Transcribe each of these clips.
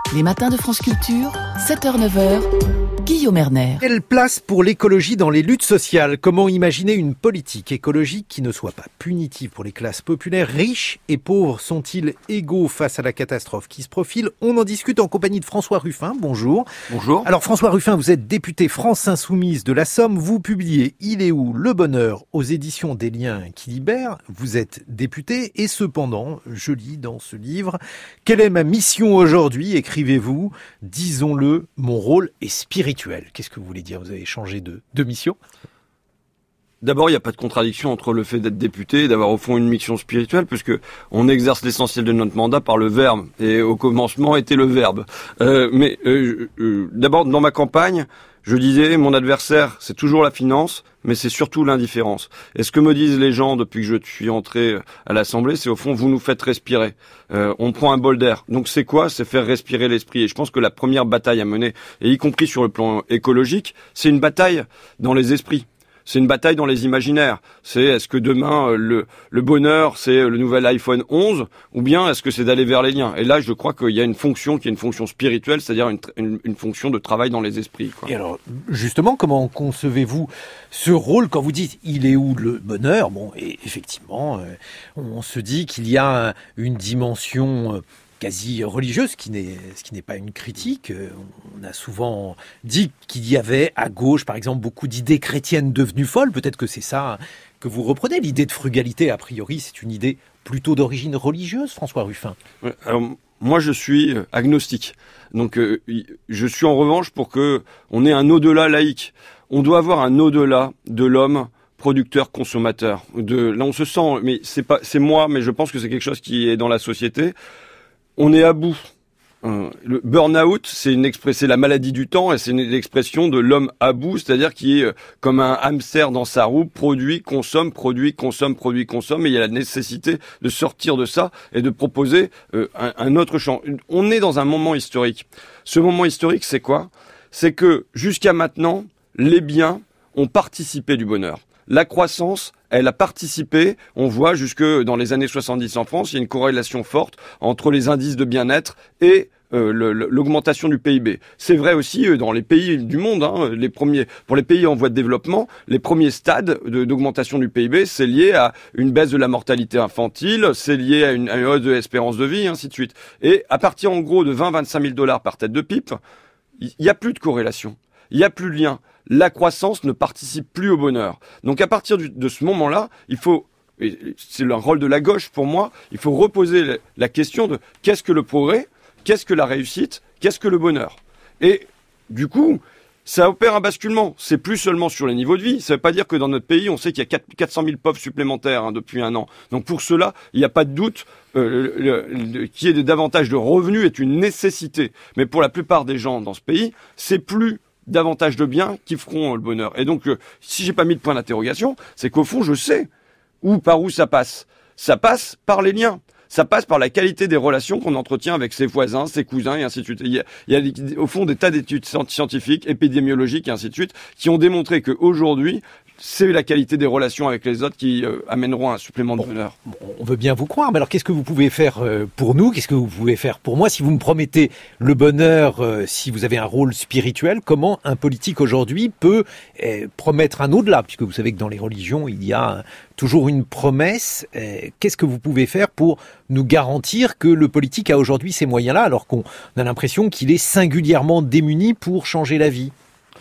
Les matins de France Culture, 7h-9h, Guillaume Erner. Quelle place pour l'écologie dans les luttes sociales ? Comment imaginer une politique écologique qui ne soit pas punitive pour les classes populaires ? Riches et pauvres sont-ils égaux face à la catastrophe qui se profile ? On en discute en compagnie de François Ruffin. Bonjour. Bonjour. Alors François Ruffin, vous êtes député France Insoumise de la Somme. Vous publiez Il est où le bonheur aux éditions des Liens qui libèrent. Vous êtes député et cependant, je lis dans ce livre, « Quelle est ma mission aujourd'hui ?» écrivez-vous. « Disons-le, mon rôle est spirituel ». Qu'est-ce que vous voulez dire ? Vous avez changé de mission ? D'abord, il n'y a pas de contradiction entre le fait d'être député et d'avoir au fond une mission spirituelle, puisque on exerce l'essentiel de notre mandat par le verbe, et au commencement était le verbe. D'abord, dans ma campagne, je disais, mon adversaire, c'est toujours la finance, mais c'est surtout l'indifférence. Et ce que me disent les gens depuis que je suis entré à l'Assemblée, c'est au fond, vous nous faites respirer. On prend un bol d'air. Donc c'est quoi ? C'est faire respirer l'esprit. Et je pense que la première bataille à mener, et y compris sur le plan écologique, c'est une bataille dans les esprits. C'est une bataille dans les imaginaires. C'est est-ce que demain le bonheur c'est le nouvel iPhone 11 ou bien est-ce que c'est d'aller vers les liens ? Et là je crois qu'il y a une fonction qui est une fonction spirituelle, c'est-à-dire une fonction de travail dans les esprits, quoi. Et alors justement, comment concevez-vous ce rôle quand vous dites il est où le bonheur ? Bon, et effectivement, on se dit qu'il y a une dimension quasi religieuse, ce qui n'est pas une critique. On a souvent dit qu'il y avait à gauche, par exemple, beaucoup d'idées chrétiennes devenues folles. Peut-être que c'est ça que vous reprenez. L'idée de frugalité, a priori, c'est une idée plutôt d'origine religieuse, François Ruffin. Ouais, alors, moi, je suis agnostique. Donc, je suis en revanche pour que on ait un au-delà laïque. On doit avoir un au-delà de l'homme producteur-consommateur. Là, on se sent, mais c'est moi, mais je pense que c'est quelque chose qui est dans la société. On est à bout. Le burn-out, c'est la maladie du temps et c'est l'expression de l'homme à bout, c'est-à-dire qui est comme un hamster dans sa roue, produit, consomme, et il y a la nécessité de sortir de ça et de proposer un autre champ. On est dans un moment historique. Ce moment historique, c'est quoi ? C'est que jusqu'à maintenant, les biens ont participé du bonheur. La croissance, elle a participé, on voit jusque dans les années 70 en France, il y a une corrélation forte entre les indices de bien-être et l'augmentation du PIB. C'est vrai aussi dans les pays du monde, pour les pays en voie de développement, les premiers stades d'augmentation du PIB, c'est lié à une baisse de la mortalité infantile, c'est lié à une hausse de l'espérance de vie, ainsi de suite. Et à partir en gros de 20-25 000 $ par tête de pipe, il n'y a plus de corrélation, il n'y a plus de lien. La croissance ne participe plus au bonheur. Donc à partir de ce moment-là, et c'est le rôle de la gauche pour moi, il faut reposer la question de qu'est-ce que le progrès, qu'est-ce que la réussite, qu'est-ce que le bonheur. Et du coup, ça opère un basculement. C'est plus seulement sur les niveaux de vie. Ça ne veut pas dire que dans notre pays, on sait qu'il y a 400 000 pauvres supplémentaires depuis un an. Donc pour cela, il n'y a pas de doute qu'il y ait davantage de revenus est une nécessité. Mais pour la plupart des gens dans ce pays, c'est plus davantage de biens qui feront le bonheur. Et donc, si j'ai pas mis de point d'interrogation, c'est qu'au fond, je sais par où ça passe. Ça passe par les liens. Ça passe par la qualité des relations qu'on entretient avec ses voisins, ses cousins, et ainsi de suite. Il y a au fond des tas d'études scientifiques, épidémiologiques, et ainsi de suite, qui ont démontré qu'aujourd'hui, c'est la qualité des relations avec les autres qui amèneront un supplément de bonheur. On veut bien vous croire, mais alors qu'est-ce que vous pouvez faire pour nous ? Qu'est-ce que vous pouvez faire pour moi ? Si vous me promettez le bonheur, si vous avez un rôle spirituel, comment un politique aujourd'hui peut promettre un au-delà ? Puisque vous savez que dans les religions, il y a toujours une promesse. Qu'est-ce que vous pouvez faire pour nous garantir que le politique a aujourd'hui ces moyens-là, alors qu'on a l'impression qu'il est singulièrement démuni pour changer la vie ?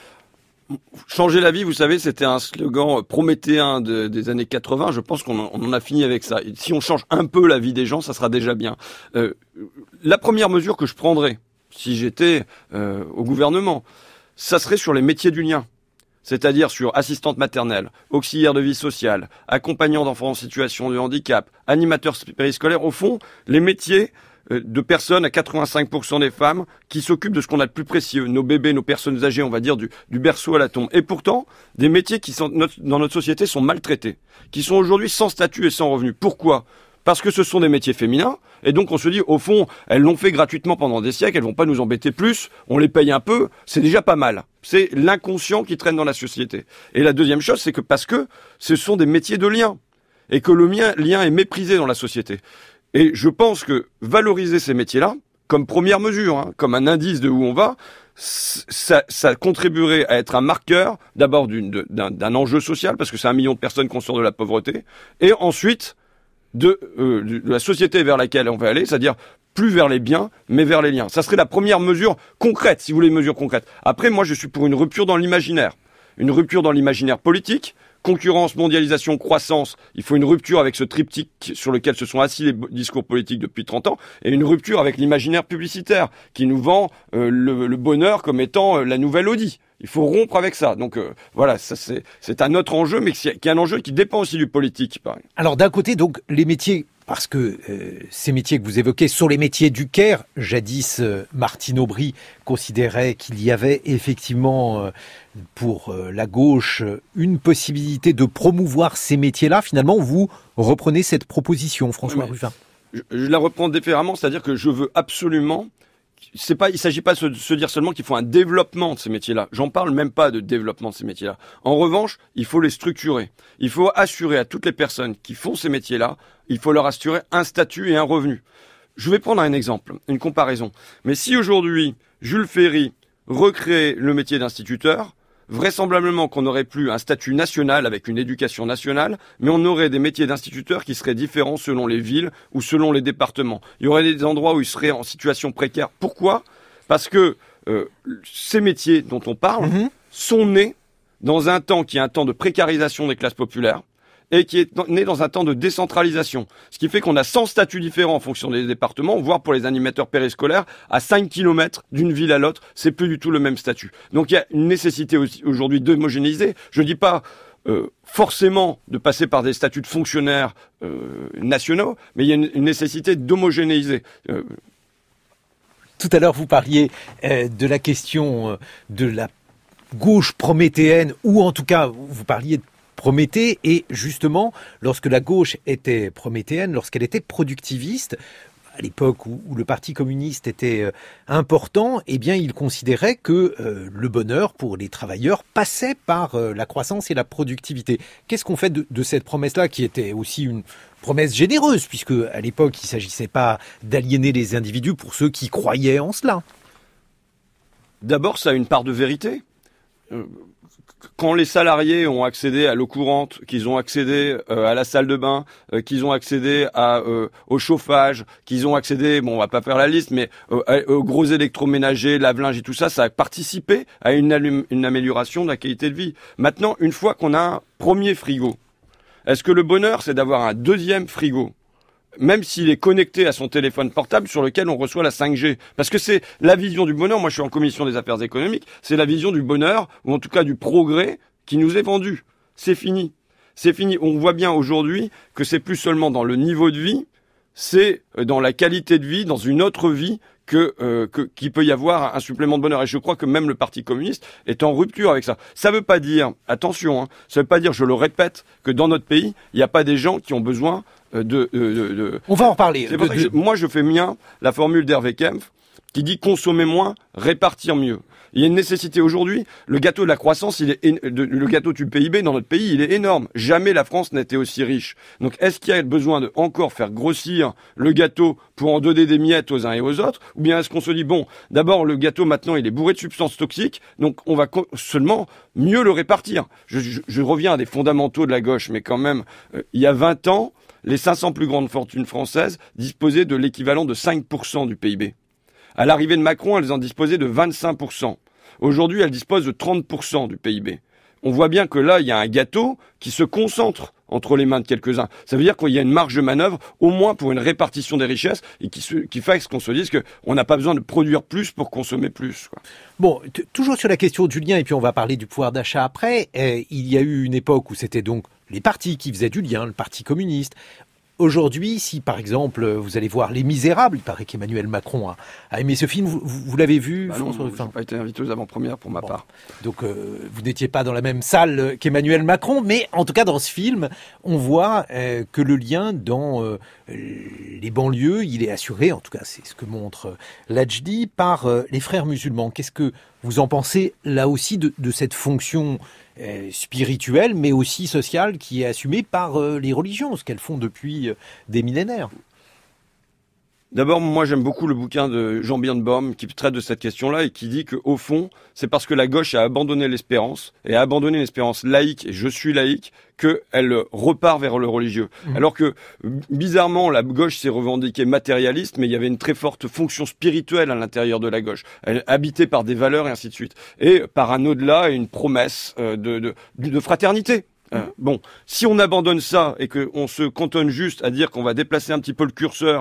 Changer la vie, vous savez, c'était un slogan prométhéen des années 80. Je pense qu'on en a fini avec ça. Et si on change un peu la vie des gens, ça sera déjà bien. La première mesure que je prendrais, si j'étais au gouvernement, ça serait sur les métiers du lien. C'est-à-dire sur assistante maternelle, auxiliaire de vie sociale, accompagnant d'enfants en situation de handicap, animateur périscolaire. Au fond, les métiers de personnes, à 85% des femmes, qui s'occupent de ce qu'on a de plus précieux, nos bébés, nos personnes âgées, on va dire du berceau à la tombe. Et pourtant, des métiers qui sont dans notre société sont maltraités, qui sont aujourd'hui sans statut et sans revenu. Pourquoi ? Parce que ce sont des métiers féminins, et donc on se dit, au fond, elles l'ont fait gratuitement pendant des siècles, elles vont pas nous embêter plus, on les paye un peu, c'est déjà pas mal. C'est l'inconscient qui traîne dans la société. Et la deuxième chose, c'est que parce que ce sont des métiers de lien, et que le lien est méprisé dans la société. Et je pense que valoriser ces métiers-là, comme première mesure, hein, comme un indice de où on va, ça contribuerait à être un marqueur, d'abord d'un enjeu social, parce que c'est 1 million de personnes qu'on sort de la pauvreté, et ensuite de la société vers laquelle on va aller, c'est-à-dire plus vers les biens, mais vers les liens. Ça serait la première mesure concrète, si vous voulez une mesure concrète. Après, moi, je suis pour une rupture dans l'imaginaire. Une rupture dans l'imaginaire politique. Concurrence, mondialisation, croissance, il faut une rupture avec ce triptyque sur lequel se sont assis les discours politiques depuis 30 ans, et une rupture avec l'imaginaire publicitaire, qui nous vend le bonheur comme étant la nouvelle Audi. Il faut rompre avec ça. Donc voilà, ça c'est un autre enjeu, mais qui est un enjeu qui dépend aussi du politique. Pareil. Alors d'un côté, donc, les métiers, parce que ces métiers que vous évoquez sont les métiers du Caire. Jadis, Martine Aubry considérait qu'il y avait effectivement pour la gauche une possibilité de promouvoir ces métiers-là. Finalement, vous reprenez cette proposition, François Ruffin. Je la reprends différemment, c'est-à-dire que je veux absolument... il s'agit pas de se dire seulement qu'il faut un développement de ces métiers-là. J'en parle même pas de développement de ces métiers-là. En revanche, il faut les structurer. Il faut assurer à toutes les personnes qui font ces métiers-là, il faut leur assurer un statut et un revenu. Je vais prendre un exemple, une comparaison. Mais si aujourd'hui, Jules Ferry recrée le métier d'instituteur, vraisemblablement qu'on n'aurait plus un statut national avec une éducation nationale, mais on aurait des métiers d'instituteurs qui seraient différents selon les villes ou selon les départements. Il y aurait des endroits où ils seraient en situation précaire. Pourquoi ? Parce que ces métiers dont on parle sont nés dans un temps qui est un temps de précarisation des classes populaires et qui est né dans un temps de décentralisation. Ce qui fait qu'on a 100 statuts différents en fonction des départements, voire pour les animateurs périscolaires, à 5 km d'une ville à l'autre, c'est plus du tout le même statut. Donc il y a une nécessité aujourd'hui d'homogénéiser. Je dis pas forcément de passer par des statuts de fonctionnaires nationaux, mais il y a une nécessité d'homogénéiser. Tout à l'heure, vous parliez de la question de la gauche prométhéenne, ou en tout cas, vous parliez de Prométhée, et justement, lorsque la gauche était prométhéenne, lorsqu'elle était productiviste, à l'époque où le Parti communiste était important, eh bien, il considérait que le bonheur pour les travailleurs passait par la croissance et la productivité. Qu'est-ce qu'on fait de cette promesse-là, qui était aussi une promesse généreuse, puisque à l'époque, il ne s'agissait pas d'aliéner les individus pour ceux qui croyaient en cela? D'abord, ça a une part de vérité. Quand les salariés ont accédé à l'eau courante, qu'ils ont accédé à la salle de bain, qu'ils ont accédé au chauffage, qu'ils ont accédé, bon, on va pas faire la liste, mais aux gros électroménagers, lave-linge et tout ça, ça a participé à une amélioration de la qualité de vie. Maintenant, une fois qu'on a un premier frigo, est-ce que le bonheur, c'est d'avoir un deuxième frigo ? Même s'il est connecté à son téléphone portable sur lequel on reçoit la 5G. Parce que c'est la vision du bonheur, moi je suis en commission des affaires économiques, c'est la vision du bonheur, ou en tout cas du progrès, qui nous est vendue. C'est fini. C'est fini. On voit bien aujourd'hui que c'est plus seulement dans le niveau de vie, c'est dans la qualité de vie, dans une autre vie, qu'il peut y avoir un supplément de bonheur. Et je crois que même le Parti communiste est en rupture avec ça. Ça veut pas dire, attention, ça veut pas dire, je le répète, que dans notre pays, il n'y a pas des gens qui ont besoin On va en reparler. Moi, je fais mien la formule d'Hervé Kempf qui dit consommer moins, répartir mieux. Il y a une nécessité aujourd'hui. Le gâteau de la croissance, le gâteau du PIB dans notre pays, il est énorme. Jamais la France n'a été aussi riche. Donc, est-ce qu'il y a besoin de encore faire grossir le gâteau pour en donner des miettes aux uns et aux autres? Ou bien est-ce qu'on se dit, bon, d'abord, le gâteau, maintenant, il est bourré de substances toxiques, donc on va seulement mieux le répartir. Je reviens à des fondamentaux de la gauche, mais quand même, il y a 20 ans, les 500 plus grandes fortunes françaises disposaient de l'équivalent de 5% du PIB. À l'arrivée de Macron, elles en disposaient de 25%. Aujourd'hui, elles disposent de 30% du PIB. On voit bien que là, il y a un gâteau qui se concentre entre les mains de quelques-uns. Ça veut dire qu'il y a une marge de manœuvre, au moins pour une répartition des richesses, et qui fasse qu'on se dise qu'on n'a pas besoin de produire plus pour consommer plus, quoi. Bon, toujours sur la question du lien, et puis on va parler du pouvoir d'achat après, il y a eu une époque où c'était donc les partis qui faisaient du lien, le Parti communiste. Aujourd'hui, si par exemple vous allez voir Les Misérables, il paraît qu'Emmanuel Macron a aimé ce film, vous l'avez vu? Non, je n'ai pas été invité aux avant-premières pour ma part. Donc vous n'étiez pas dans la même salle qu'Emmanuel Macron, mais en tout cas dans ce film, on voit que le lien dans les banlieues, il est assuré, en tout cas c'est ce que montre Lajdi, par les frères musulmans. Qu'est-ce que vous en pensez là aussi de cette fonction spirituelle, mais aussi sociale, qui est assumée par les religions, ce qu'elles font depuis des millénaires? D'abord, moi, j'aime beaucoup le bouquin de Jean Birnbaum qui traite de cette question-là et qui dit que, au fond, c'est parce que la gauche a abandonné l'espérance et a abandonné l'espérance laïque, et je suis laïque, qu'elle repart vers le religieux. Alors que, bizarrement, la gauche s'est revendiquée matérialiste, mais il y avait une très forte fonction spirituelle à l'intérieur de la gauche. Elle habitée par des valeurs et ainsi de suite. Et par un au-delà et une promesse de fraternité. Bon, si on abandonne ça et qu'on se cantonne juste à dire qu'on va déplacer un petit peu le curseur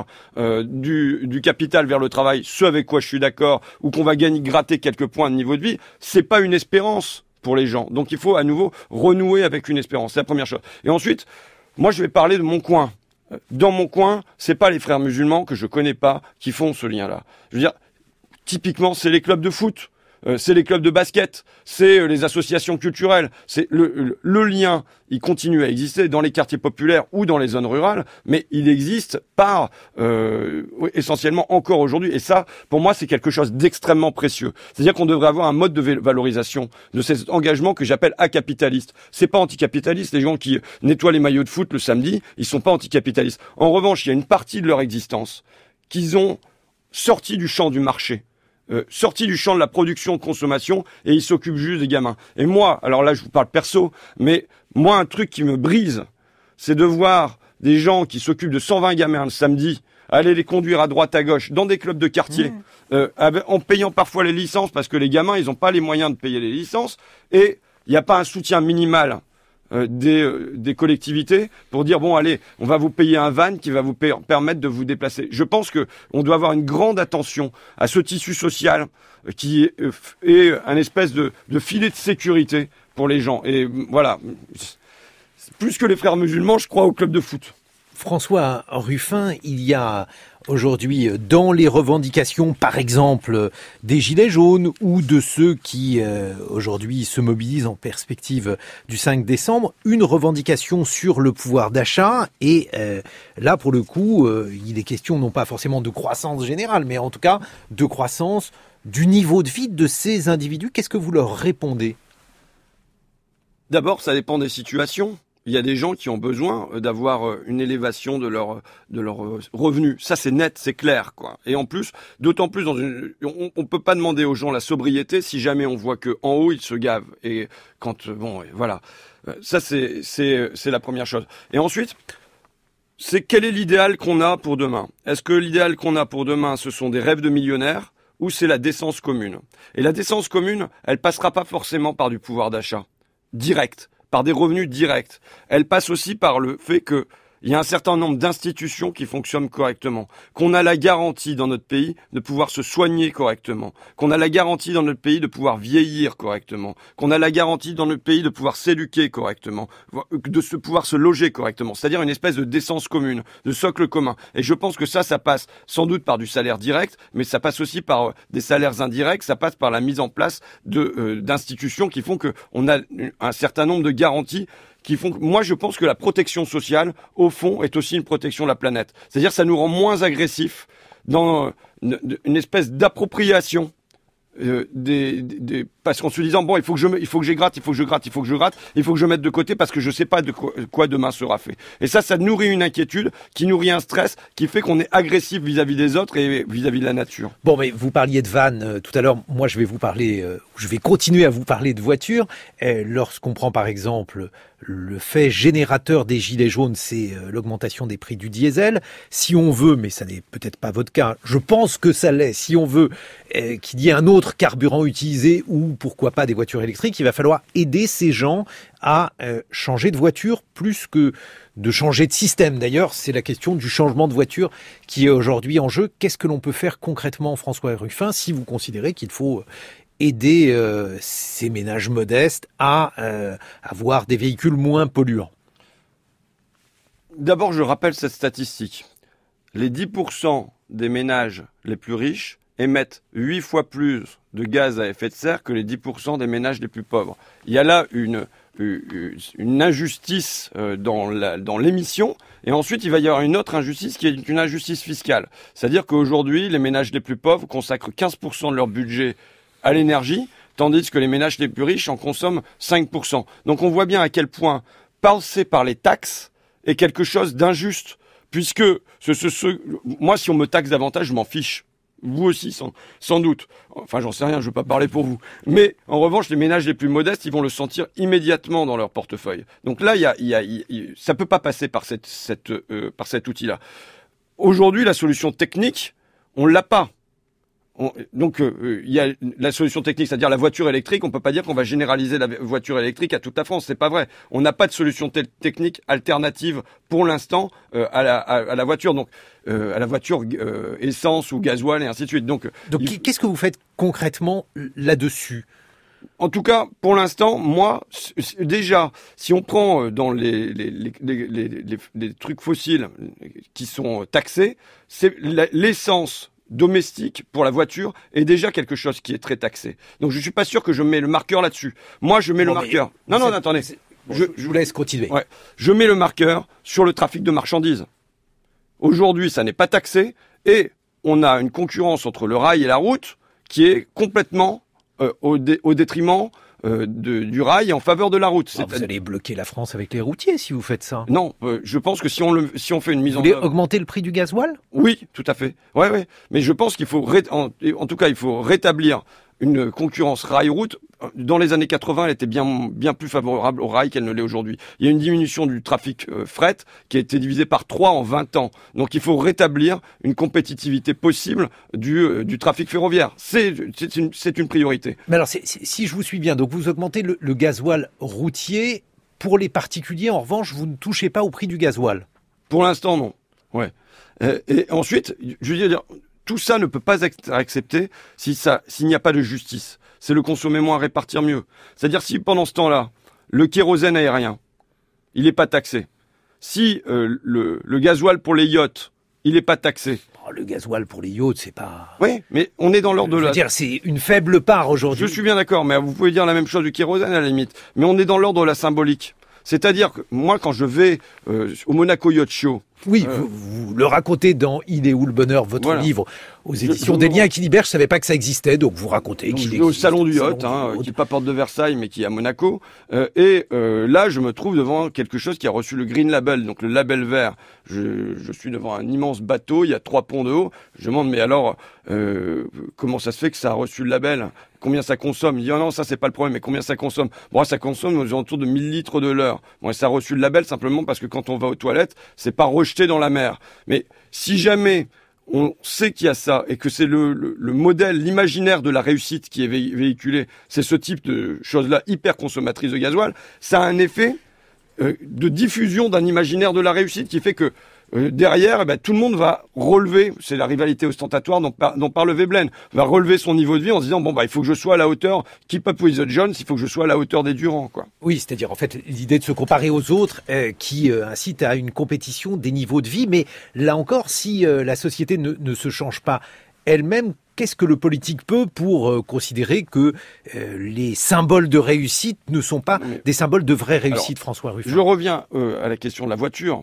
du capital vers le travail, ce avec quoi je suis d'accord, ou qu'on va gratter quelques points de niveau de vie, c'est pas une espérance pour les gens. Donc il faut à nouveau renouer avec une espérance. C'est la première chose. Et ensuite, moi je vais parler de mon coin. Dans mon coin, c'est pas les frères musulmans que je connais pas qui font ce lien-là. Je veux dire, typiquement, c'est les clubs de foot. C'est les clubs de basket, c'est les associations culturelles, c'est le lien, il continue à exister dans les quartiers populaires ou dans les zones rurales, mais il existe par essentiellement encore aujourd'hui. Et ça, pour moi, c'est quelque chose d'extrêmement précieux. C'est-à-dire qu'on devrait avoir un mode de valorisation de cet engagement que j'appelle acapitaliste. C'est pas anticapitaliste. Les gens qui nettoient les maillots de foot le samedi, ils sont pas anticapitalistes. En revanche, il y a une partie de leur existence qu'ils ont sorti du champ du marché. Sorti du champ de la production de consommation et ils s'occupent juste des gamins. Et moi, alors là je vous parle perso, mais moi un truc qui me brise, c'est de voir des gens qui s'occupent de 120 gamins le samedi, aller les conduire à droite à gauche dans des clubs de quartier, en payant parfois les licences parce que les gamins ils n'ont pas les moyens de payer les licences et il n'y a pas un soutien minimal des collectivités pour dire bon allez on va vous payer un van qui va vous permettre de vous déplacer. Je pense que on doit avoir une grande attention à ce tissu social qui est un espèce de filet de sécurité pour les gens et voilà, plus que les frères musulmans je crois au club de foot. François Ruffin, il y a aujourd'hui dans les revendications, par exemple, des Gilets jaunes ou de ceux qui aujourd'hui se mobilisent en perspective du 5 décembre, une revendication sur le pouvoir d'achat et là pour le coup, il est question non pas forcément de croissance générale, mais en tout cas de croissance du niveau de vie de ces individus. Qu'est-ce que vous leur répondez ? D'abord, ça dépend des situations. Il y a des gens qui ont besoin d'avoir une élévation de leur revenus. Ça, c'est net, c'est clair, quoi. Et en plus, d'autant plus on peut pas demander aux gens la sobriété si jamais on voit que en haut ils se gavent. Et quand voilà, ça c'est la première chose. Et ensuite, c'est quel est l'idéal qu'on a pour demain ? Est-ce que l'idéal qu'on a pour demain, ce sont des rêves de millionnaires ou c'est la décence commune ? Et la décence commune, elle passera pas forcément par du pouvoir d'achat direct. Par des revenus directs. Elle passe aussi par le fait que il y a un certain nombre d'institutions qui fonctionnent correctement, qu'on a la garantie dans notre pays de pouvoir se soigner correctement, qu'on a la garantie dans notre pays de pouvoir vieillir correctement, qu'on a la garantie dans notre pays de pouvoir s'éduquer correctement, de pouvoir se loger correctement, c'est-à-dire une espèce de décence commune, de socle commun. Et je pense que ça passe sans doute par du salaire direct, mais ça passe aussi par des salaires indirects, ça passe par la mise en place d'institutions qui font que on a un certain nombre de garanties qui font que, moi je pense que la protection sociale, au fond, est aussi une protection de la planète. C'est-à-dire ça nous rend moins agressifs dans une espèce d'appropriation parce qu'en se disant bon il faut que je gratte, il faut que je mette de côté parce que je sais pas de quoi demain sera fait. Et ça nourrit une inquiétude, qui nourrit un stress, qui fait qu'on est agressif vis-à-vis des autres et vis-à-vis de la nature. Bon, mais vous parliez de van tout à l'heure. Moi, je vais continuer à vous parler de voitures. Lorsqu'on prend par exemple le fait générateur des gilets jaunes, c'est l'augmentation des prix du diesel. Si on veut, mais ça n'est peut-être pas votre cas, je pense que ça l'est, si on veut qu'il y ait un autre carburant utilisé ou pourquoi pas des voitures électriques, il va falloir aider ces gens à changer de voiture plus que de changer de système. D'ailleurs, c'est la question du changement de voiture qui est aujourd'hui en jeu. Qu'est-ce que l'on peut faire concrètement, François Ruffin, si vous considérez qu'il faut aider ces ménages modestes à avoir des véhicules moins polluants? D'abord, je rappelle cette statistique. Les 10% des ménages les plus riches émettent 8 fois plus de gaz à effet de serre que les 10% des ménages les plus pauvres. Il y a là une injustice dans l'émission, et ensuite il va y avoir une autre injustice qui est une injustice fiscale. C'est-à-dire qu'aujourd'hui, les ménages les plus pauvres consacrent 15% de leur budget à l'énergie, tandis que les ménages les plus riches en consomment 5%. Donc on voit bien à quel point passer par les taxes est quelque chose d'injuste puisque moi, si on me taxe davantage, je m'en fiche. Vous aussi, sans doute. Enfin, j'en sais rien, je veux pas parler pour vous. Mais en revanche, les ménages les plus modestes, ils vont le sentir immédiatement dans leur portefeuille. Donc là, ça peut pas passer par cet outil-là. Aujourd'hui, la solution technique, on l'a pas. Il y a la solution technique, c'est-à-dire la voiture électrique. On peut pas dire qu'on va généraliser la voiture électrique à toute la France. C'est pas vrai. On n'a pas de solution technique alternative pour l'instant à la voiture. Donc à la voiture essence ou gasoil et ainsi de suite. Donc qu'est-ce que vous faites concrètement là-dessus ? En tout cas, pour l'instant, moi, déjà, si on prend dans les trucs fossiles qui sont taxés, c'est l'essence domestique pour la voiture est déjà quelque chose qui est très taxé. Donc je suis pas sûr que je mets le marqueur là-dessus. Moi, je mets le marqueur. Non, attendez. Je vous laisse continuer. Ouais. Je mets le marqueur sur le trafic de marchandises. Aujourd'hui, ça n'est pas taxé et on a une concurrence entre le rail et la route qui est complètement au détriment du rail et en faveur de la route. Vous allez bloquer la France avec les routiers si vous faites ça. Non, je pense que si on fait une mise en œuvre... Vous voulez augmenter le prix du gasoil ? Oui, tout à fait. Ouais. Mais je pense qu'il faut, en tout cas, il faut rétablir une concurrence rail-route. Dans les années 80, elle était bien plus favorable au rail qu'elle ne l'est aujourd'hui. Il y a une diminution du trafic fret qui a été divisée par 3 en 20 ans. Donc il faut rétablir une compétitivité possible du trafic ferroviaire. C'est une priorité. Mais alors, si je vous suis bien, donc vous augmentez le gasoil routier. Pour les particuliers, en revanche, vous ne touchez pas au prix du gasoil. Pour l'instant, non. Ouais. Et ensuite, je veux dire, tout ça ne peut pas être accepté s'il n'y a pas de justice. C'est le consommer moins, répartir mieux. C'est-à-dire si pendant ce temps-là, le kérosène aérien, il n'est pas taxé. Si le gasoil pour les yachts, il n'est pas taxé. Le gasoil pour les yachts, c'est pas... Oui, mais on est dans l'ordre de la... Je veux dire, c'est une faible part aujourd'hui. Je suis bien d'accord, mais vous pouvez dire la même chose du kérosène à la limite. Mais on est dans l'ordre de la symbolique. C'est-à-dire que moi, quand je vais au Monaco Yacht Show... Oui, vous le racontez dans Il est où le bonheur, votre livre, aux éditions des Liens Équilibrés. Je savais pas que ça existait, donc vous racontez qu'il existe. Au salon du yacht, qui n'est pas porte de Versailles, mais qui est à Monaco. Là, je me trouve devant quelque chose qui a reçu le Green Label, donc le label vert. Je suis devant un immense bateau, il y a 3 ponts de haut. Je demande, mais alors, comment ça se fait que ça a reçu le label ? Combien ça consomme ? Il dit, oh non, ça c'est pas le problème, mais combien ça consomme ? Bon, ça consomme aux alentours de 1000 litres de l'heure. Bon, et ça a reçu le label simplement parce que quand on va aux toilettes, c'est pas rejeté dans la mer. Mais si jamais on sait qu'il y a ça et que c'est le modèle, l'imaginaire de la réussite qui est véhiculé, c'est ce type de choses-là hyper consommatrices de gasoil, ça a un effet de diffusion d'un imaginaire de la réussite qui fait que derrière, tout le monde va relever, c'est la rivalité ostentatoire dont parle Veblen, va relever son niveau de vie en se disant, il faut que je sois à la hauteur, keep up with the Jones, il faut que je sois à la hauteur des Durand, quoi. Oui, c'est-à-dire, en fait, l'idée de se comparer aux autres, qui incite à une compétition des niveaux de vie, mais là encore, si la société ne se change pas elle-même, qu'est-ce que le politique peut pour considérer que les symboles de réussite ne sont pas des symboles de vraie réussite, François Ruffin ? Je reviens à la question de la voiture.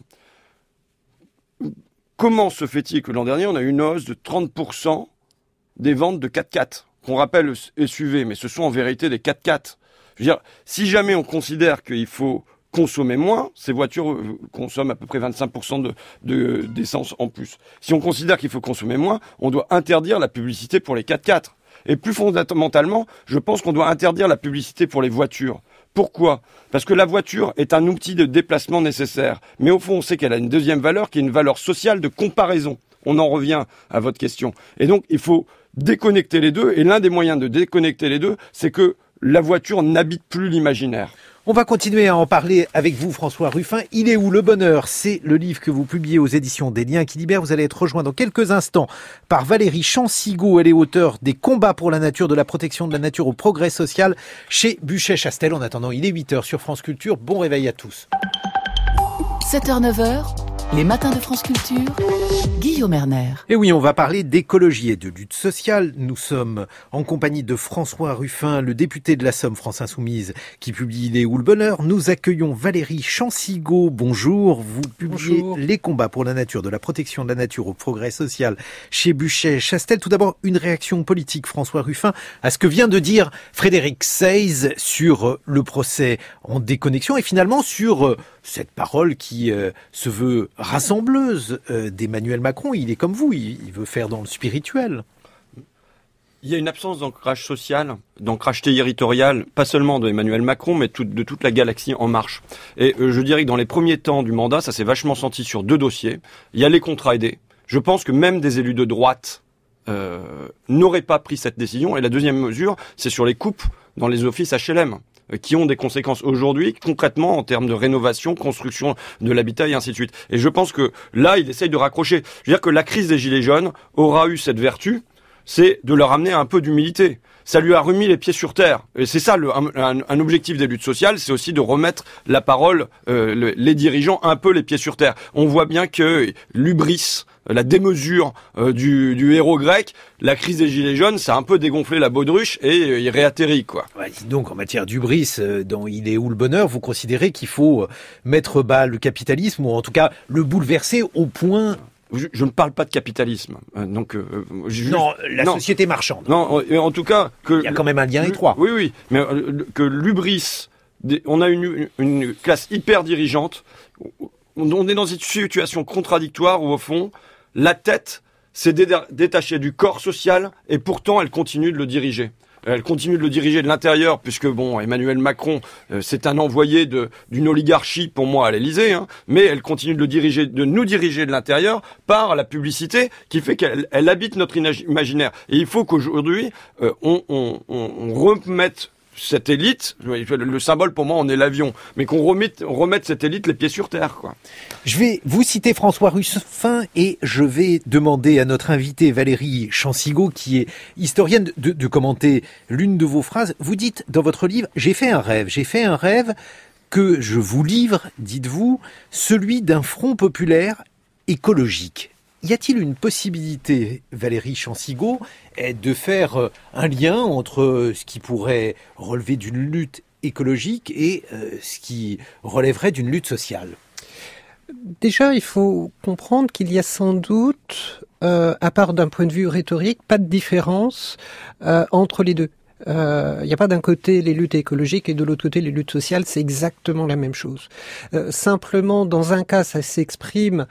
Comment se fait-il que l'an dernier, on a eu une hausse de 30% des ventes de 4x4, qu'on rappelle SUV, mais ce sont en vérité des 4x4. Je veux dire, si jamais on considère qu'il faut consommer moins, ces voitures consomment à peu près 25% d'essence en plus. Si on considère qu'il faut consommer moins, on doit interdire la publicité pour les 4x4. Et plus fondamentalement, je pense qu'on doit interdire la publicité pour les voitures. Pourquoi ? Parce que la voiture est un outil de déplacement nécessaire. Mais au fond, on sait qu'elle a une deuxième valeur, qui est une valeur sociale de comparaison. On en revient à votre question. Et donc, il faut déconnecter les deux. Et l'un des moyens de déconnecter les deux, c'est que la voiture n'habite plus l'imaginaire. On va continuer à en parler avec vous, François Ruffin. Il est où le bonheur ? C'est le livre que vous publiez aux éditions des Liens Équilibrés. Vous allez être rejoint dans quelques instants par Valérie Chansigaud. Elle est auteure des Combats pour la nature, de la protection de la nature au progrès social chez Buchet-Chastel. En attendant, il est 8h sur France Culture. Bon réveil à tous. 7h, 9h, les matins de France Culture, Guillaume Erner. Et oui, on va parler d'écologie et de lutte sociale. Nous sommes en compagnie de François Ruffin, le député de la Somme France Insoumise, qui publie Il est où le bonheur. Nous accueillons Valérie Chansigaud. Bonjour. Vous publiez Bonjour. Les combats pour la nature, de la protection de la nature au progrès social chez Buchet-Chastel. Tout d'abord, une réaction politique, François Ruffin, à ce que vient de dire Frédéric Seyss sur le procès en déconnexion et finalement sur cette parole qui se veut rassembleuse d'Emmanuel Macron. Il est comme vous, il veut faire dans le spirituel. Il y a une absence d'ancrage social, d'ancrage territorial, pas seulement de Emmanuel Macron, mais de toute la galaxie En Marche. Et je dirais que dans les premiers temps du mandat, ça s'est vachement senti sur 2 dossiers. Il y a les contrats aidés. Je pense que même des élus de droite n'auraient pas pris cette décision. Et la deuxième mesure, c'est sur les coupes dans les offices HLM, qui ont des conséquences aujourd'hui, concrètement, en termes de rénovation, construction de l'habitat et ainsi de suite. Et je pense que là, il essaye de raccrocher. Je veux dire que la crise des Gilets jaunes aura eu cette vertu, c'est de leur amener un peu d'humilité. Ça lui a remis les pieds sur terre. Et c'est ça, un objectif des luttes sociales, c'est aussi de remettre la parole, les dirigeants, un peu les pieds sur terre. On voit bien que l'hubris, la démesure du héros grec, la crise des Gilets jaunes, ça a un peu dégonflé la baudruche et il réatterrit, quoi. Ouais, donc, en matière d'hubris, dans Il est où le bonheur, vous considérez qu'il faut mettre bas le capitalisme, ou en tout cas le bouleverser au point... Je ne parle pas de capitalisme. Non, société marchande. Non, en tout cas... Il y a quand même un lien étroit. Oui, mais que l'hubris... On a une classe hyper dirigeante. On est dans une situation contradictoire où, au fond, la tête s'est détachée du corps social et pourtant, elle continue de le diriger. Elle continue de le diriger de l'intérieur, puisque Emmanuel Macron, c'est un envoyé d'une oligarchie pour moi à l'Élysée, mais elle continue de nous diriger de l'intérieur par la publicité qui fait qu'elle habite notre imaginaire. Et il faut qu'aujourd'hui, on remette cette élite, le symbole pour moi on est l'avion, mais qu'on remette cette élite les pieds sur terre, quoi. Je vais vous citer François Ruffin et je vais demander à notre invitée Valérie Chansigaud, qui est historienne, de commenter l'une de vos phrases. Vous dites dans votre livre, j'ai fait un rêve que je vous livre, dites-vous, celui d'un front populaire écologique. Y a-t-il une possibilité, Valérie Chansigaud, de faire un lien entre ce qui pourrait relever d'une lutte écologique et ce qui relèverait d'une lutte sociale ? Déjà, il faut comprendre qu'il y a sans doute, à part d'un point de vue rhétorique, pas de différence entre les deux. Il n'y a pas d'un côté les luttes écologiques et de l'autre côté les luttes sociales, c'est exactement la même chose. Simplement, dans un cas, ça s'exprime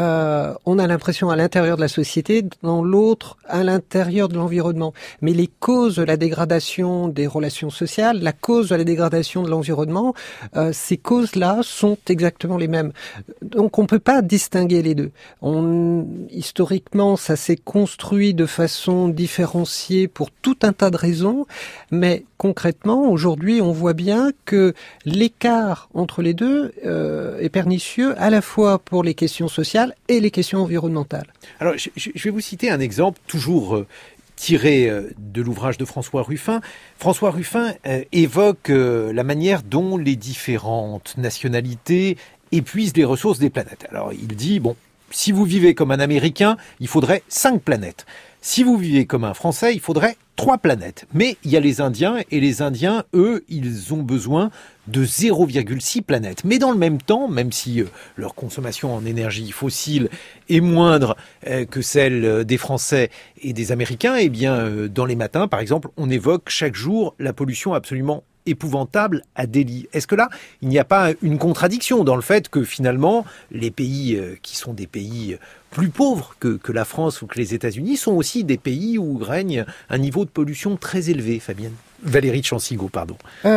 on a l'impression à l'intérieur de la société, dans l'autre à l'intérieur de l'environnement. Mais les causes de la dégradation des relations sociales, la cause de la dégradation de l'environnement, ces causes-là sont exactement les mêmes. Donc on peut pas distinguer les deux. Historiquement, ça s'est construit de façon différenciée pour tout un tas de raisons, mais concrètement, aujourd'hui, on voit bien que l'écart entre les deux est pernicieux à la fois pour les questions sociales et les questions environnementales. Alors, je vais vous citer un exemple toujours tiré de l'ouvrage de François Ruffin. François Ruffin évoque la manière dont les différentes nationalités épuisent les ressources des planètes. Alors, il dit, si vous vivez comme un Américain, il faudrait 5 planètes. Si vous vivez comme un Français, il faudrait 3 planètes. Mais il y a les Indiens, et les Indiens, eux, ils ont besoin de 0,6 planètes. Mais dans le même temps, même si leur consommation en énergie fossile est moindre que celle des Français et des Américains, eh bien, dans les matins, par exemple, on évoque chaque jour la pollution absolument épouvantable à Delhi. Est-ce que là, il n'y a pas une contradiction dans le fait que finalement, les pays qui sont des pays plus pauvres que la France ou que les États-Unis sont aussi des pays où règne un niveau de pollution très élevé, Fabienne ? Valérie Chansigaud, pardon.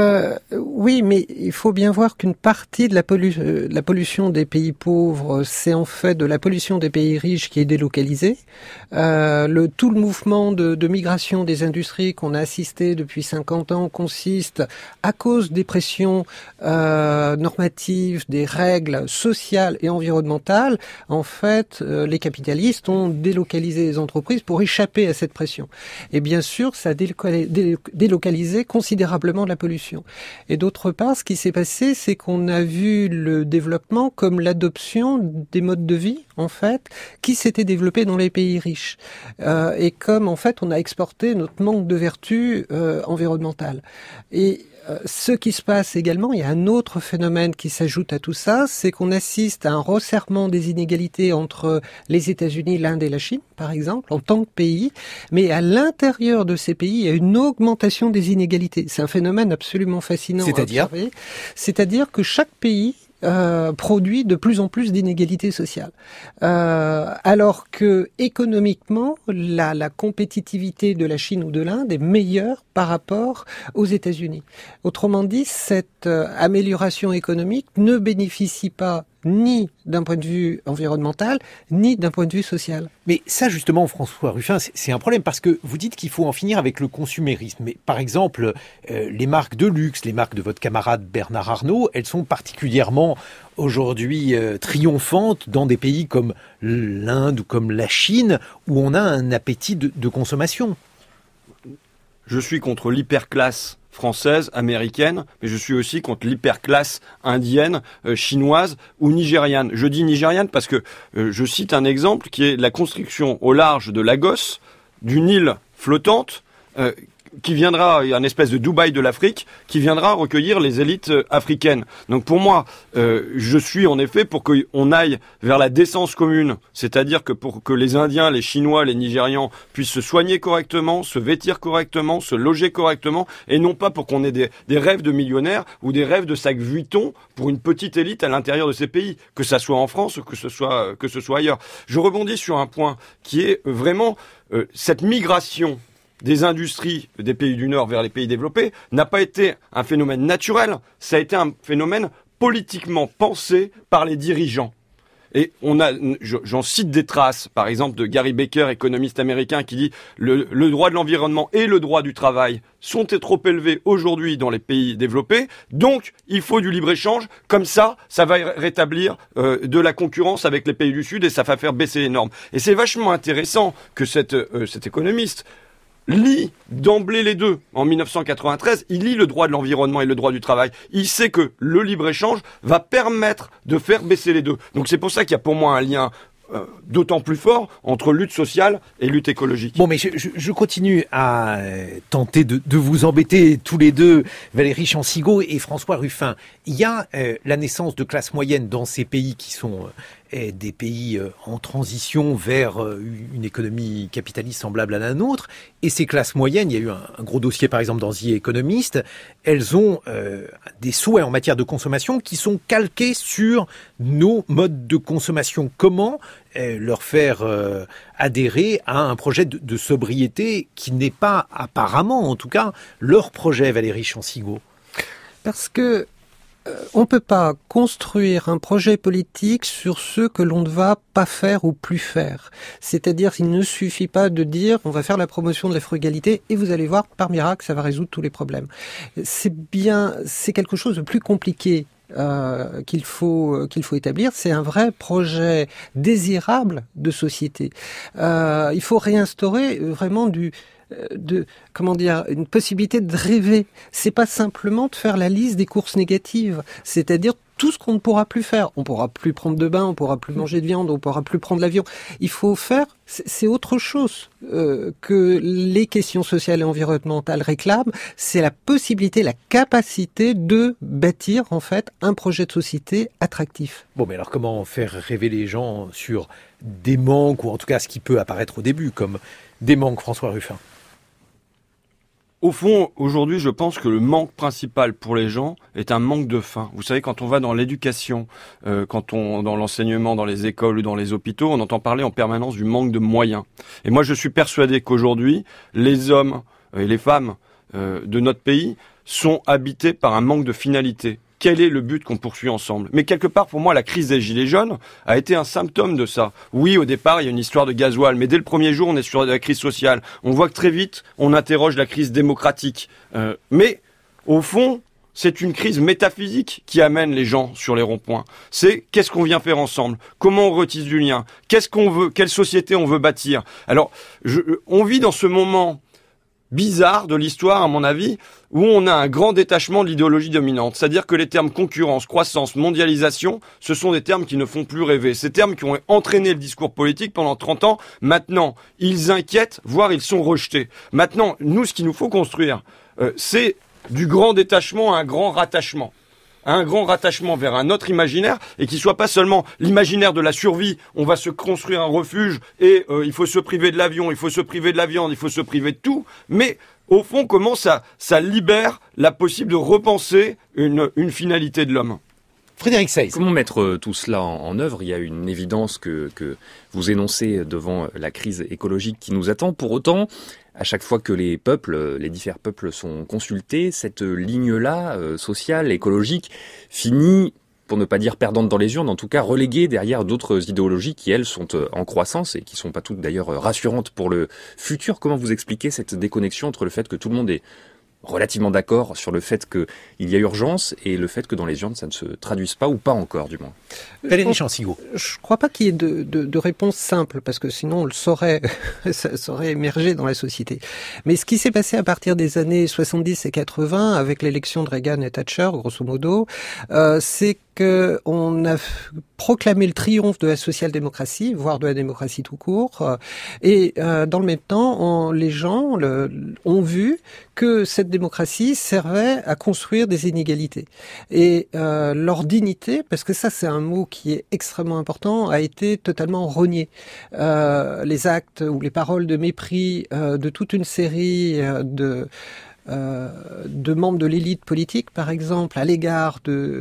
Oui, mais il faut bien voir qu'une partie de la pollution des pays pauvres, c'est en fait de la pollution des pays riches qui est délocalisée. Tout le mouvement de migration des industries qu'on a assisté depuis 50 ans consiste, à cause des pressions normatives, des règles sociales et environnementales, en fait, les capitalistes ont délocalisé les entreprises pour échapper à cette pression. Et bien sûr, ça a délocalisé considérablement la pollution. Et d'autre part, ce qui s'est passé, c'est qu'on a vu le développement comme l'adoption des modes de vie, en fait, qui s'étaient développés dans les pays riches. Et comme, en fait, on a exporté notre manque de vertu environnementale. Et ce qui se passe également, il y a un autre phénomène qui s'ajoute à tout ça, c'est qu'on assiste à un resserrement des inégalités entre les États-Unis, l'Inde et la Chine, par exemple, en tant que pays, mais à l'intérieur de ces pays, il y a une augmentation des inégalités. C'est un phénomène absolument fascinant. C'est-à-dire que chaque pays produit de plus en plus d'inégalités sociales. Alors que économiquement, la compétitivité de la Chine ou de l'Inde est meilleure par rapport aux États-Unis. Autrement dit, cette amélioration économique ne bénéficie pas ni d'un point de vue environnemental, ni d'un point de vue social. Mais ça, justement, François Ruffin, c'est un problème parce que vous dites qu'il faut en finir avec le consumérisme. Mais par exemple, les marques de luxe, les marques de votre camarade Bernard Arnault, elles sont particulièrement aujourd'hui triomphantes dans des pays comme l'Inde ou comme la Chine, où on a un appétit de consommation. Je suis contre l'hyperclasse française, américaine, mais je suis aussi contre l'hyperclasse indienne, chinoise ou nigériane. Je dis nigériane parce que je cite un exemple qui est la construction au large de Lagos d'une île flottante qui viendra, un espèce de Dubaï de l'Afrique, qui viendra recueillir les élites africaines. Donc pour moi, je suis en effet pour qu'on aille vers la décence commune, c'est-à-dire que pour que les Indiens, les Chinois, les Nigérians puissent se soigner correctement, se vêtir correctement, se loger correctement, et non pas pour qu'on ait des rêves de millionnaires ou des rêves de sacs Vuitton pour une petite élite à l'intérieur de ces pays, que ça soit en France ou que ce soit ailleurs. Je rebondis sur un point qui est vraiment cette migration des industries des pays du Nord vers les pays développés n'a pas été un phénomène naturel, ça a été un phénomène politiquement pensé par les dirigeants. Et j'en cite des traces, par exemple de Gary Becker, économiste américain, qui dit le droit de l'environnement et le droit du travail sont trop élevés aujourd'hui dans les pays développés, donc il faut du libre-échange, comme ça va rétablir de la concurrence avec les pays du Sud et ça va faire baisser les normes. Et c'est vachement intéressant que cet économiste lit d'emblée les deux. En 1993, il lit le droit de l'environnement et le droit du travail. Il sait que le libre-échange va permettre de faire baisser les deux. Donc c'est pour ça qu'il y a pour moi un lien d'autant plus fort entre lutte sociale et lutte écologique. Bon, mais je continue à tenter de vous embêter tous les deux, Valérie Chansigaud et François Ruffin. Il y a la naissance de classes moyennes dans ces pays qui sont des pays en transition vers une économie capitaliste semblable à la nôtre. Et ces classes moyennes, il y a eu un gros dossier par exemple dans The Economist, elles ont des souhaits en matière de consommation qui sont calqués sur nos modes de consommation. Comment leur faire adhérer à un projet de sobriété qui n'est pas apparemment, en tout cas, leur projet, Valérie Chansigaud? Parce que on peut pas construire un projet politique sur ce que l'on ne va pas faire ou plus faire. C'est-à-dire qu'il ne suffit pas de dire on va faire la promotion de la frugalité et vous allez voir, par miracle, ça va résoudre tous les problèmes. C'est quelque chose de plus compliqué qu'il faut établir. C'est un vrai projet désirable de société. Il faut réinstaurer vraiment une possibilité de rêver. C'est pas simplement de faire la liste des courses négatives. C'est-à-dire tout ce qu'on ne pourra plus faire. On pourra plus prendre de bain, on pourra plus manger de viande, on pourra plus prendre l'avion. Il faut faire, c'est autre chose que les questions sociales et environnementales réclament. C'est la possibilité, la capacité de bâtir en fait un projet de société attractif. Bon, mais alors comment faire rêver les gens sur des manques, ou en tout cas ce qui peut apparaître au début comme des manques, François Ruffin? Au fond, aujourd'hui, je pense que le manque principal pour les gens est un manque de faim. Vous savez, quand on va dans l'éducation, dans l'enseignement, dans les écoles ou dans les hôpitaux, on entend parler en permanence du manque de moyens. Et moi, je suis persuadé qu'aujourd'hui, les hommes et les femmes de notre pays sont habités par un manque de finalité. Quel est le but qu'on poursuit ensemble? Mais quelque part, pour moi, la crise des Gilets jaunes a été un symptôme de ça. Oui, au départ, il y a une histoire de gasoil, mais dès le premier jour, on est sur la crise sociale. On voit que très vite, on interroge la crise démocratique. Mais, au fond, c'est une crise métaphysique qui amène les gens sur les ronds-points. C'est qu'est-ce qu'on vient faire ensemble? Comment on retisse du lien? Qu'est-ce qu'on veut? Quelle société on veut bâtir? Alors, on vit dans ce moment bizarre de l'histoire, à mon avis, où on a un grand détachement de l'idéologie dominante. C'est-à-dire que les termes concurrence, croissance, mondialisation, ce sont des termes qui ne font plus rêver. Ces termes qui ont entraîné le discours politique pendant 30 ans, maintenant, ils inquiètent, voire ils sont rejetés. Maintenant, nous, ce qu'il nous faut construire, c'est du grand détachement à un grand rattachement. Un grand rattachement vers un autre imaginaire, et qui soit pas seulement l'imaginaire de la survie, on va se construire un refuge et il faut se priver de l'avion, il faut se priver de la viande, il faut se priver de tout, mais au fond comment ça libère la possible de repenser une finalité de l'homme. Frédéric Seyss. Comment mettre tout cela en œuvre ? Il y a une évidence que vous énoncez devant la crise écologique qui nous attend. Pour autant, à chaque fois que les différents peuples sont consultés, cette ligne-là, sociale, écologique, finit, pour ne pas dire perdante dans les urnes, en tout cas reléguée derrière d'autres idéologies qui, elles, sont en croissance et qui sont pas toutes d'ailleurs rassurantes pour le futur. Comment vous expliquez cette déconnexion entre le fait que tout le monde est relativement d'accord sur le fait qu'il y a urgence et le fait que dans les urnes, ça ne se traduise pas, ou pas encore, du moins. Valérie Chansigo. Je crois pas qu'il y ait de réponse simple, parce que sinon on le saurait, ça saurait émerger dans la société. Mais ce qui s'est passé à partir des années 70 et 80, avec l'élection de Reagan et Thatcher, grosso modo, c'est qu'on a proclamé le triomphe de la social-démocratie, voire de la démocratie tout court, et dans le même temps, les gens ont vu que cette démocratie servait à construire des inégalités. Et leur dignité, parce que ça c'est un mot qui est extrêmement important, a été totalement rogné. Les actes ou les paroles de mépris de toute une série de membres de l'élite politique, par exemple, à l'égard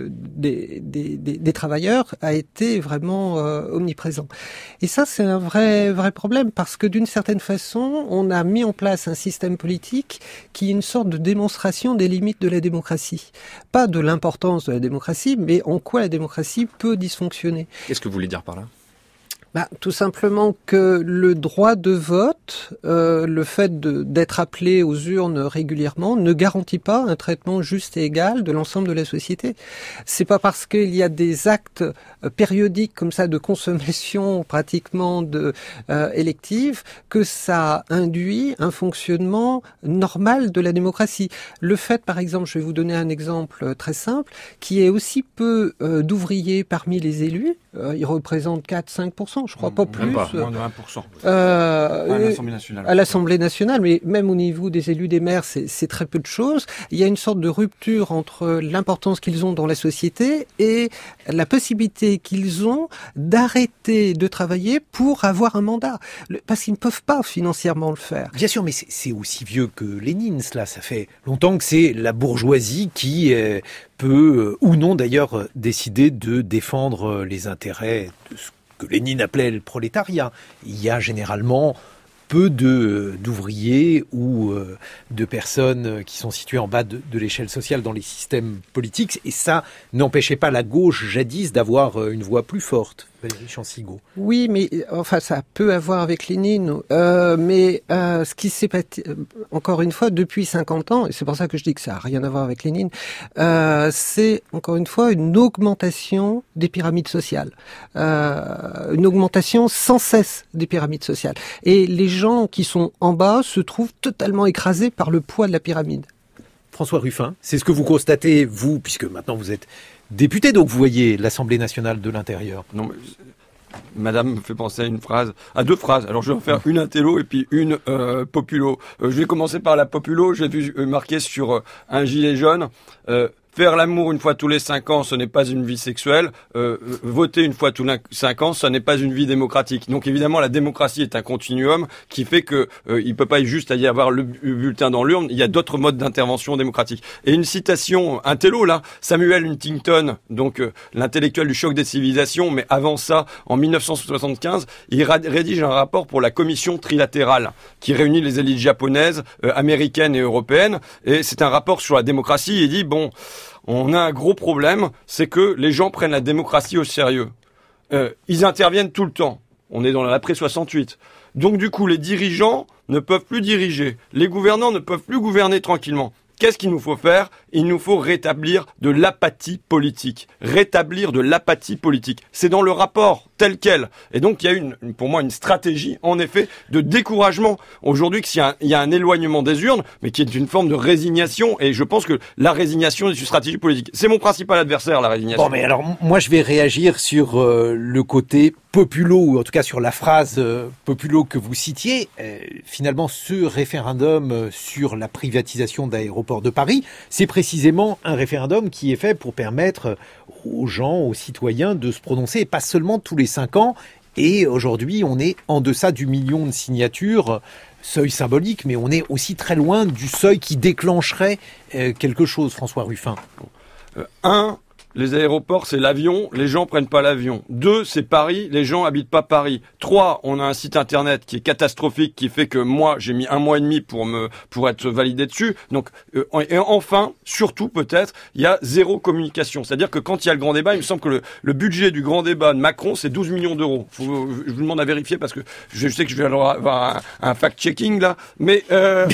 des travailleurs, a été vraiment omniprésent. Et ça, c'est un vrai problème, parce que d'une certaine façon, on a mis en place un système politique qui est une sorte de démonstration des limites de la démocratie. Pas de l'importance de la démocratie, mais en quoi la démocratie peut dysfonctionner. Qu'est-ce que vous voulez dire par là ? Tout simplement que le droit de vote, le fait d'être appelé aux urnes régulièrement, ne garantit pas un traitement juste et égal de l'ensemble de la société. C'est pas parce qu'il y a des actes périodiques comme ça de consommation pratiquement élective que ça induit un fonctionnement normal de la démocratie. Le fait, par exemple, je vais vous donner un exemple très simple, qui est aussi peu d'ouvriers parmi les élus, ils représentent 4-5%, je crois, pas plus. Même pas, moins de 1%. À l'Assemblée nationale. À l'Assemblée nationale, mais même au niveau des élus des maires, c'est très peu de choses. Il y a une sorte de rupture entre l'importance qu'ils ont dans la société et la possibilité qu'ils ont d'arrêter de travailler pour avoir un mandat. Parce qu'ils ne peuvent pas financièrement le faire. Bien sûr, mais c'est aussi vieux que Lénine, cela. Ça fait longtemps que c'est la bourgeoisie qui peut, ou non d'ailleurs, décider de défendre les intérêts de ce que Lénine appelait le prolétariat. Il y a généralement peu d'ouvriers ou de personnes qui sont situées en bas de l'échelle sociale dans les systèmes politiques. Et ça n'empêchait pas la gauche jadis d'avoir une voix plus forte. Valérie Chansigo. Oui, mais enfin ça peut avoir avec Lénine, mais ce qui s'est passé, encore une fois, depuis 50 ans, et c'est pour ça que je dis que ça n'a rien à voir avec Lénine, c'est encore une fois une augmentation des pyramides sociales, une augmentation sans cesse des pyramides sociales. Et les gens qui sont en bas se trouvent totalement écrasés par le poids de la pyramide. François Ruffin, c'est ce que vous constatez, vous, puisque maintenant vous êtes député, donc vous voyez l'Assemblée nationale de l'intérieur. Non, mais Madame me fait penser à deux phrases. Alors je vais en faire une intello et puis une populo. Je vais commencer par la populo. J'ai vu marqué sur un gilet jaune. Faire l'amour une fois tous les 5 ans, ce n'est pas une vie sexuelle. Voter une fois tous les 5 ans, ce n'est pas une vie démocratique. Donc évidemment, la démocratie est un continuum qui fait que il peut pas juste y avoir le bulletin dans l'urne. Il y a d'autres modes d'intervention démocratique. Et une citation, un télo là, Samuel Huntington, donc l'intellectuel du choc des civilisations, mais avant ça, en 1975, il rédige un rapport pour la commission trilatérale qui réunit les élites japonaises, américaines et européennes. Et c'est un rapport sur la démocratie. Il dit bon. On a un gros problème, c'est que les gens prennent la démocratie au sérieux. Ils interviennent tout le temps. On est dans l'après 68. Donc du coup, les dirigeants ne peuvent plus diriger. Les gouvernants ne peuvent plus gouverner tranquillement. Qu'est-ce qu'il nous faut faire ? Il nous faut rétablir de l'apathie politique. Rétablir de l'apathie politique. C'est dans le rapport tel quel. Et donc, il y a pour moi une stratégie, en effet, de découragement. Aujourd'hui, il y a un éloignement des urnes, mais qui est une forme de résignation. Et je pense que la résignation est une stratégie politique. C'est mon principal adversaire, la résignation. Bon, mais alors, moi, je vais réagir sur le côté populo, ou en tout cas sur la phrase populo que vous citiez. Finalement, ce référendum sur la privatisation d'aéroports de Paris, c'est précisément un référendum qui est fait pour permettre aux gens, aux citoyens de se prononcer, et pas seulement tous les 5 ans. Et aujourd'hui, on est en deçà du 1 million de signatures, seuil symbolique, mais on est aussi très loin du seuil qui déclencherait quelque chose, François Ruffin. les aéroports, c'est l'avion, les gens prennent pas l'avion. 2, c'est Paris, les gens habitent pas Paris. 3, on a un site internet qui est catastrophique, qui fait que moi, j'ai mis 1 mois et demi pour être validé dessus. Donc, et enfin, surtout peut-être, il y a 0 communication. C'est-à-dire que quand il y a le grand débat, il me semble que le budget du grand débat de Macron, c'est 12 millions d'euros. Je vous demande à vérifier parce que je sais que je vais avoir un fact-checking là. Mais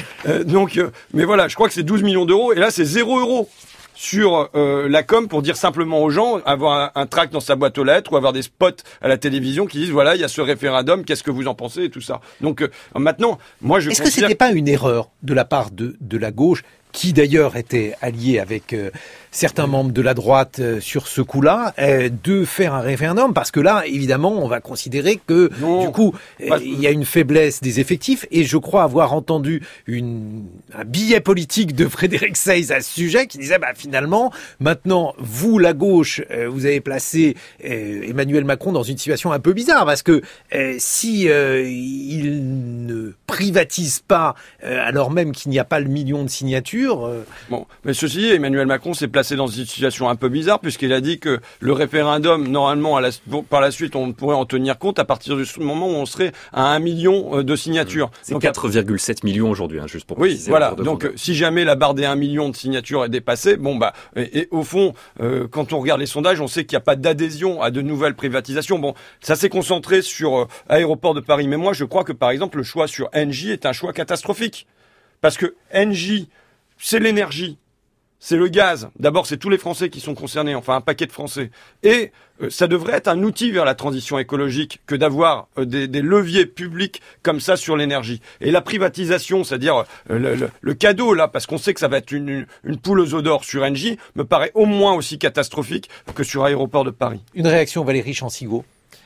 mais voilà, je crois que c'est 12 millions d'euros et là, c'est 0 euros sur la com pour dire simplement aux gens, avoir un tract dans sa boîte aux lettres ou avoir des spots à la télévision qui disent voilà, il y a ce référendum, qu'est-ce que vous en pensez et tout ça. Donc maintenant, moi je Est-ce que c'était pas une erreur de la part de la gauche, qui d'ailleurs était alliée avec certains membres de la droite sur ce coup-là, de faire un référendum, parce que là, évidemment, on va considérer que, du coup, il y a une faiblesse des effectifs, et je crois avoir entendu un billet politique de Frédéric Seyss à ce sujet, qui disait, finalement, maintenant, vous, la gauche, vous avez placé Emmanuel Macron dans une situation un peu bizarre, parce que si il ne privatise pas, alors même qu'il n'y a pas le million de signatures. Bon, mais ceci dit, Emmanuel Macron s'est placé dans une situation un peu bizarre puisqu'il a dit que le référendum, normalement, par la suite, on pourrait en tenir compte à partir du moment où on serait à 1 million de signatures. C'est 4,7 millions aujourd'hui, juste pour préciser. Oui, voilà. Donc, si jamais la barre des 1 million de signatures est dépassée, et au fond, quand on regarde les sondages, on sait qu'il n'y a pas d'adhésion à de nouvelles privatisations. Bon, ça s'est concentré sur Aéroport de Paris. Mais moi, je crois que, par exemple, le choix sur Engie est un choix catastrophique. Parce que Engie, c'est l'énergie, c'est le gaz. D'abord, c'est tous les Français qui sont concernés, enfin un paquet de Français. Et ça devrait être un outil vers la transition écologique que d'avoir des leviers publics comme ça sur l'énergie. Et la privatisation, c'est-à-dire le cadeau, là, parce qu'on sait que ça va être une poule aux œufs d'or sur Engie, me paraît au moins aussi catastrophique que sur Aéroport de Paris. Une réaction, Valérie Chansigaud?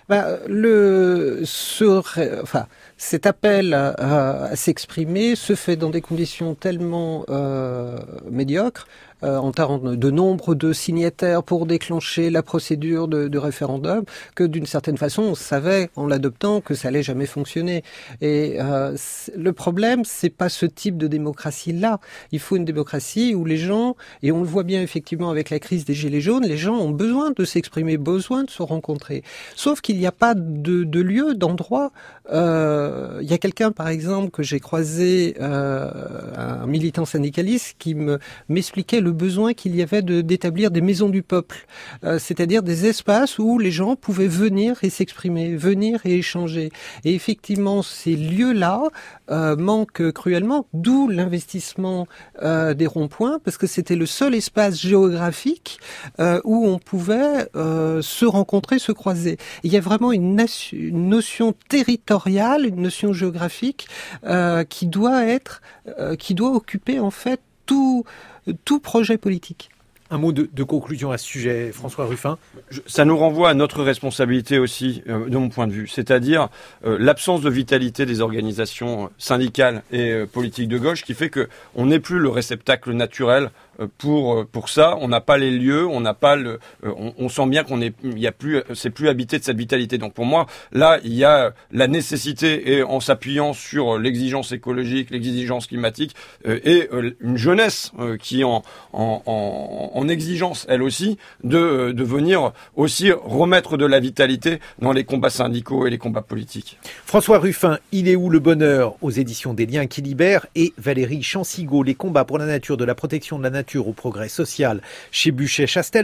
Cet appel à s'exprimer se fait dans des conditions tellement médiocres, en termes de nombre de signataires pour déclencher la procédure de référendum, que d'une certaine façon, on savait, en l'adoptant, que ça allait jamais fonctionner. Et le problème, c'est pas ce type de démocratie-là. Il faut une démocratie où les gens, et on le voit bien effectivement avec la crise des Gilets jaunes, les gens ont besoin de s'exprimer, besoin de se rencontrer. Sauf qu'il n'y a pas de lieu, d'endroit. Il y a quelqu'un, par exemple, que j'ai croisé, un militant syndicaliste, qui m'expliquait le besoin qu'il y avait d'établir des maisons du peuple, c'est-à-dire des espaces où les gens pouvaient venir et s'exprimer, venir et échanger. Et effectivement, ces lieux-là manquent cruellement, d'où l'investissement des ronds-points, parce que c'était le seul espace géographique où on pouvait se rencontrer, se croiser. Il y a vraiment une notion territoriale, une notion géographique qui doit occuper en fait tout projet politique. Un mot de conclusion à ce sujet, François Ruffin. Ça nous renvoie à notre responsabilité aussi, de mon point de vue, c'est-à-dire l'absence de vitalité des organisations syndicales et politiques de gauche qui fait que on n'est plus le réceptacle naturel pour ça. On n'a pas les lieux, on n'a pas on sent bien c'est plus habité de cette vitalité. Donc pour moi, là, il y a la nécessité, et en s'appuyant sur l'exigence écologique, l'exigence climatique, et une jeunesse qui en exigence, elle aussi, de venir aussi remettre de la vitalité dans les combats syndicaux et les combats politiques. François Ruffin, Il est où le bonheur, aux éditions des Liens qui libèrent, et Valérie Chansigaud, Les combats pour la nature, de la protection de la nature au progrès social, chez Buchet-Chastel.